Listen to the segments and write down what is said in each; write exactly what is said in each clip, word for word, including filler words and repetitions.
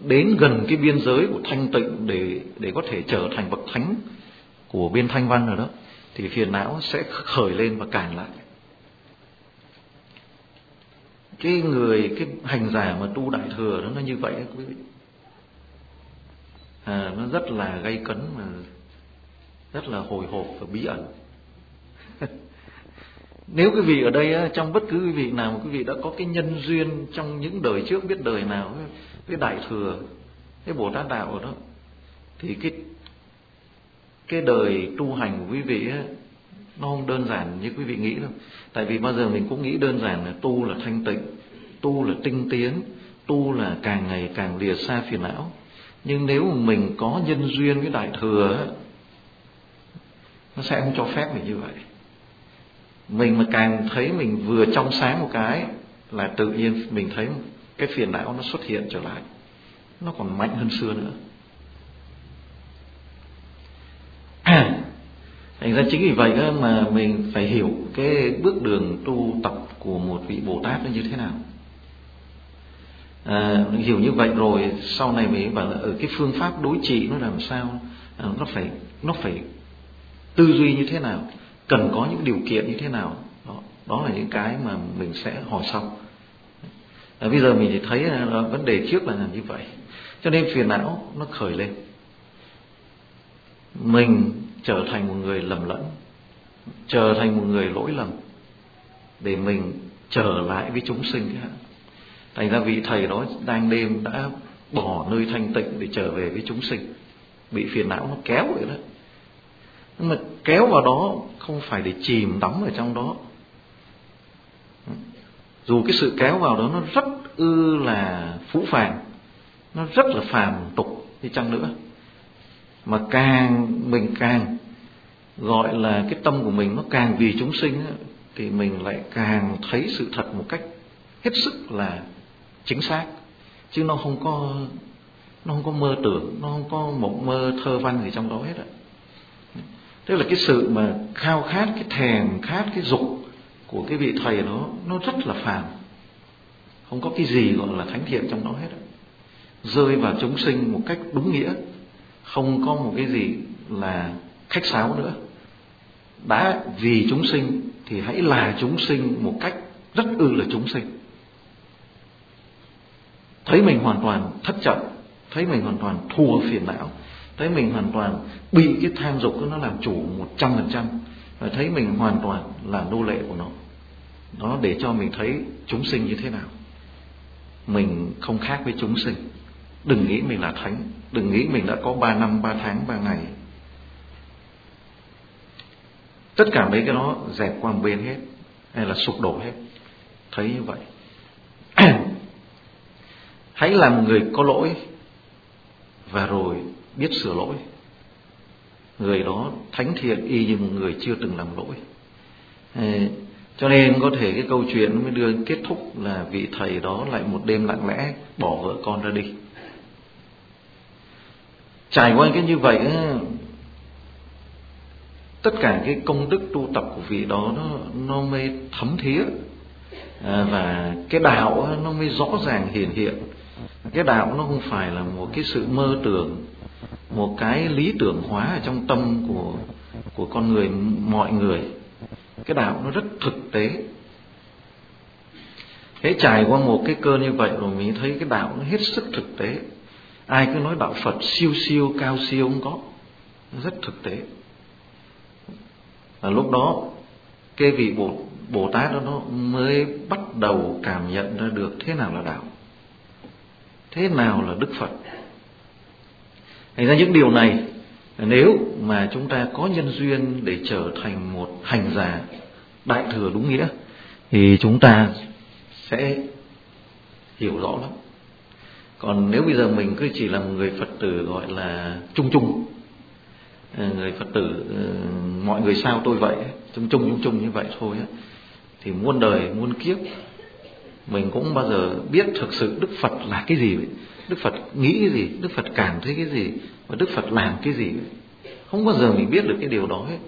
đến gần cái biên giới của thanh tịnh để để có thể trở thành bậc thánh của bên thanh văn rồi đó, thì phiền não sẽ khởi lên và cản lại. Cái người cái hành giả mà tu đại thừa đó nó như vậy quý vị, à, nó rất là gay cấn mà rất là hồi hộp và bí ẩn. Nếu quý vị ở đây trong bất cứ quý vị nào mà quý vị đã có cái nhân duyên trong những đời trước, biết đời nào với đại thừa, cái Bồ Tát đạo đó, thì cái cái đời tu hành của quý vị ấy, nó không đơn giản như quý vị nghĩ đâu. Tại vì bao giờ mình cũng nghĩ đơn giản là tu là thanh tịnh, tu là tinh tiến, tu là càng ngày càng lìa xa phiền não. Nhưng nếu mà mình có nhân duyên với đại thừa ấy, nó sẽ không cho phép mình như vậy. Mình mà càng thấy mình vừa trong sáng một cái là tự nhiên mình thấy cái phiền não nó xuất hiện trở lại, nó còn mạnh hơn xưa nữa. Thành ra chính vì vậy đó mà mình phải hiểu cái bước đường tu tập của một vị Bồ Tát nó như thế nào. À, hiểu như vậy rồi sau này mình bảo là ở cái phương pháp đối trị nó làm sao, à, nó phải nó phải tư duy như thế nào, cần có những điều kiện như thế nào. Đó, đó là những cái mà mình sẽ hỏi sau. À, bây giờ mình chỉ thấy là vấn đề trước là làm như vậy, cho nên phiền não nó khởi lên, mình trở thành một người lầm lẫn, trở thành một người lỗi lầm để mình trở lại với chúng sinh. Thành ra vị thầy đó đang đêm đã bỏ nơi thanh tịnh để trở về với chúng sinh, bị phiền não nó kéo vậy đó. Nhưng mà kéo vào đó không phải để chìm đắm ở trong đó. Dù cái sự kéo vào đó nó rất ư là phũ phàng, nó rất là phàm tục đi chăng nữa, mà càng mình càng gọi là cái tâm của mình nó càng vì chúng sinh á, thì mình lại càng thấy sự thật một cách hết sức là chính xác, chứ nó không có nó không có mơ tưởng, nó không có mộng mơ thơ văn gì trong đó hết á. Tức là cái sự mà khao khát, cái thèm khát, cái dục của cái vị thầy đó nó rất là phàm, không có cái gì gọi là thánh thiện trong đó hết á. Rơi vào chúng sinh một cách đúng nghĩa, không có một cái gì là khách sáo nữa. Đã vì chúng sinh thì hãy là chúng sinh một cách rất ư là chúng sinh. Thấy mình hoàn toàn thất trận, thấy mình hoàn toàn thua phiền não, thấy mình hoàn toàn bị cái tham dục nó làm chủ một trăm phần trăm, và thấy mình hoàn toàn là nô lệ của nó. Đó để cho mình thấy chúng sinh như thế nào. Mình không khác với chúng sinh. Đừng nghĩ mình là thánh, đừng nghĩ mình đã có ba năm, ba tháng, ba ngày. Tất cả mấy cái đó dẹp qua một bên hết, hay là sụp đổ hết. Thấy như vậy. Hãy là một người có lỗi và rồi biết sửa lỗi. Người đó thánh thiện y như một người chưa từng làm lỗi. Cho nên có thể cái câu chuyện mới đưa kết thúc là vị thầy đó lại một đêm lặng lẽ bỏ vợ con ra đi. Trải qua cái như vậy, tất cả cái công đức tu tập của vị đó nó, nó mới thấm thía, à, và cái đạo nó mới rõ ràng hiển hiện. Cái đạo nó không phải là một cái sự mơ tưởng, một cái lý tưởng hóa ở trong tâm của của con người, mọi người. Cái đạo nó rất thực tế. Thế trải qua một cái cơn như vậy rồi mình thấy cái đạo nó hết sức thực tế. Ai cứ nói đạo Phật siêu siêu cao siêu không có, nó rất thực tế. Và lúc đó cái vị Bồ, Bồ Tát đó nó mới bắt đầu cảm nhận ra được thế nào là đạo, thế nào là Đức Phật. Thành ra những điều này, nếu mà chúng ta có nhân duyên để trở thành một hành giả đại thừa đúng nghĩa, thì chúng ta sẽ hiểu rõ lắm. Còn nếu bây giờ mình cứ chỉ là một người Phật tử gọi là chung chung, người Phật tử mọi người sao tôi vậy, chung chung chung chung như vậy thôi, thì muôn đời muôn kiếp mình cũng bao giờ biết thực sự Đức Phật là cái gì vậy? Đức Phật nghĩ cái gì, Đức Phật cảm thấy cái gì, và Đức Phật làm cái gì vậy? Không bao giờ mình biết được cái điều đó hết.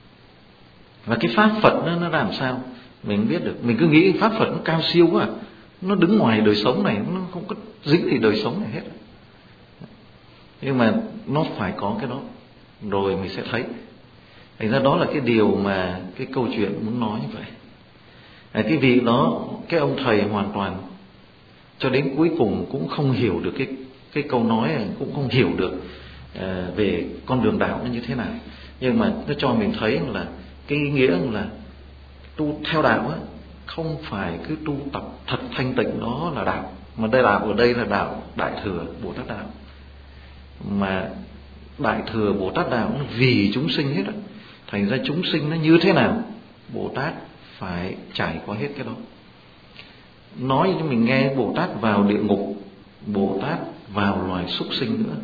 Và cái pháp Phật nó, nó làm sao mình biết được? Mình cứ nghĩ pháp Phật nó cao siêu quá, nó đứng ngoài đời sống này, nó không có dính gì đời sống này hết. Nhưng mà nó phải có cái đó rồi mình sẽ thấy. Thành ra đó là cái điều mà cái câu chuyện muốn nói như vậy. À, cái vị đó, cái ông thầy hoàn toàn cho đến cuối cùng cũng không hiểu được cái cái câu nói, cũng không hiểu được à, về con đường đạo nó như thế nào. Nhưng mà nó cho mình thấy là cái ý nghĩa là tu theo đạo á, không phải cứ tu tập thật thanh tịnh đó là đạo, mà đây đạo ở đây là đạo Đại Thừa Bồ Tát đạo. Mà Đại Thừa Bồ Tát đạo nó vì chúng sinh hết á. Thành ra chúng sinh nó như thế nào, Bồ Tát phải trải qua hết cái đó. Nói cho mình nghe, Bồ Tát vào địa ngục, Bồ Tát vào loài súc sinh nữa,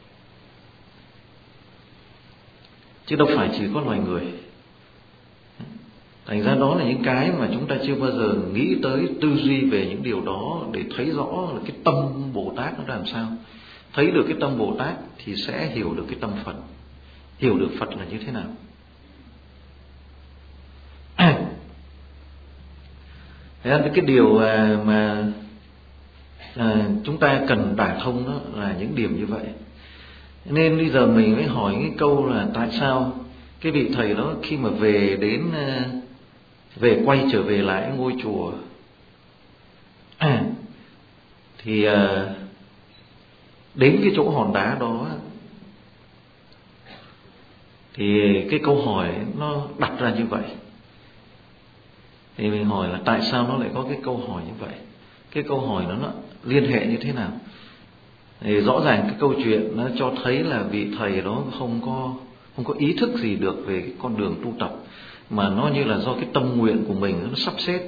chứ đâu phải chỉ có loài người. Thành ra đó là những cái mà chúng ta chưa bao giờ nghĩ tới, tư duy về những điều đó để thấy rõ là cái tâm Bồ Tát nó làm sao. Thấy được cái tâm Bồ Tát thì sẽ hiểu được cái tâm Phật, hiểu được Phật là như thế nào. Thế nên cái điều mà à, chúng ta cần đả thông đó là những điểm như vậy. Nên bây giờ mình mới hỏi cái câu là tại sao cái vị thầy đó khi mà về đến về quay trở về lại ngôi chùa à, thì à, đến cái chỗ hòn đá đó thì cái câu hỏi nó đặt ra như vậy. Thì mình hỏi là tại sao nó lại có cái câu hỏi như vậy, cái câu hỏi đó nó liên hệ như thế nào. Thì rõ ràng cái câu chuyện nó cho thấy là vị thầy đó không có không có ý thức gì được về cái con đường tu tập, mà nó như là do cái tâm nguyện của mình nó sắp xếp,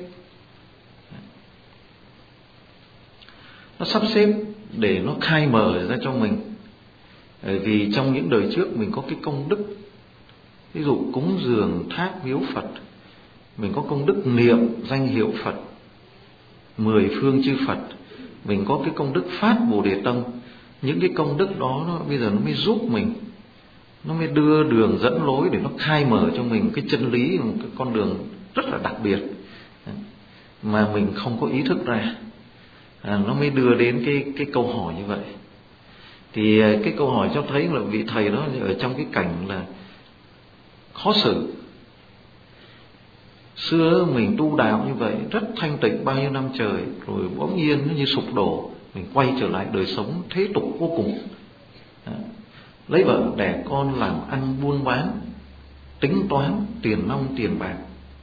nó sắp xếp để nó khai mở ra cho mình. Vì trong những đời trước mình có cái công đức, ví dụ cúng dường thác miếu Phật, mình có công đức niệm danh hiệu Phật, mười phương chư Phật, mình có cái công đức phát Bồ Đề Tâm. Những cái công đức đó nó, bây giờ nó mới giúp mình, nó mới đưa đường dẫn lối để nó khai mở cho mình cái chân lý, một cái con đường rất là đặc biệt mà mình không có ý thức ra. À, nó mới đưa đến cái cái câu hỏi như vậy. Thì cái câu hỏi cho thấy là vị thầy đó ở trong cái cảnh là khó xử. Xưa mình tu đạo như vậy rất thanh tịnh bao nhiêu năm trời, rồi bỗng nhiên nó như sụp đổ, mình quay trở lại đời sống thế tục vô cùng. À, lấy vợ đẻ con, làm ăn buôn bán, tính toán tiền nong tiền bạc.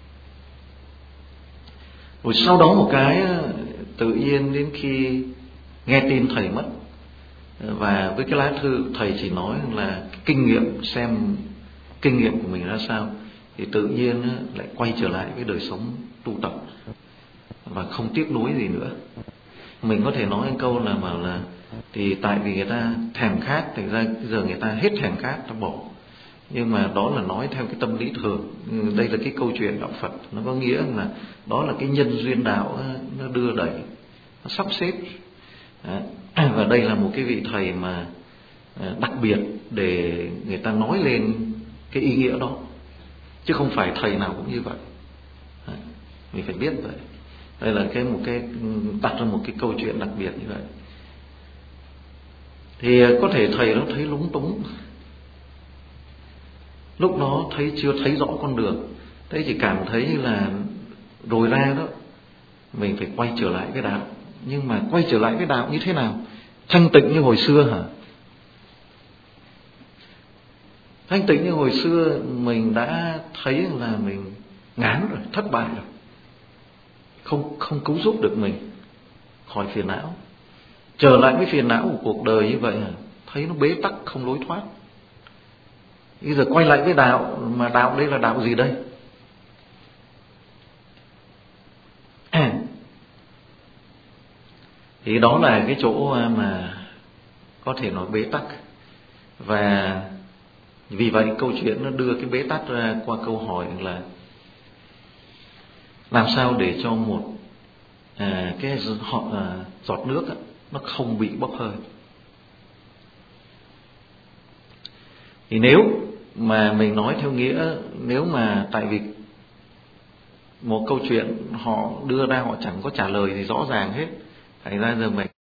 Rồi sau đó một cái tự nhiên đến khi nghe tin thầy mất, và với cái lá thư thầy chỉ nói là kinh nghiệm, xem kinh nghiệm của mình ra sao, thì tự nhiên lại quay trở lại với đời sống tu tập và không tiếc nuối gì nữa. Mình có thể nói một câu là bảo là thì tại vì người ta thèm khát, thành ra giờ người ta hết thèm khát, ta bỏ. Nhưng mà đó là nói theo cái tâm lý thường. Đây là cái câu chuyện đạo Phật, nó có nghĩa là đó là cái nhân duyên đạo nó đưa đẩy, nó sắp xếp. Và đây là một cái vị thầy mà đặc biệt để người ta nói lên cái ý nghĩa đó, chứ không phải thầy nào cũng như vậy. Mình phải biết vậy. Đây là cái một cái đặt ra một cái câu chuyện đặc biệt như vậy. Thì có thể thầy nó thấy lúng túng, lúc đó thấy chưa thấy rõ con đường, thế chỉ cảm thấy là rồi ra đó mình phải quay trở lại với đạo. Nhưng mà quay trở lại với đạo như thế nào? Thanh tịnh như hồi xưa hả? Thanh tịnh như hồi xưa mình đã thấy là mình ngán rồi, thất bại rồi, không không cứu giúp được mình khỏi phiền não. Trở lại với phiền não của cuộc đời như vậy hả? Thấy nó bế tắc không lối thoát. Bây giờ quay lại với đạo, mà đạo đây là đạo gì đây? À, thì đó là cái chỗ mà có thể nói bế tắc. Và vì vậy câu chuyện nó đưa cái bế tắc ra qua câu hỏi là làm sao để cho một à, cái họ à, giọt nước á, nó không bị bốc hơi. Thì nếu mà mình nói theo nghĩa, nếu mà tại vì một câu chuyện họ đưa ra họ chẳng có trả lời gì rõ ràng hết, thành ra giờ mình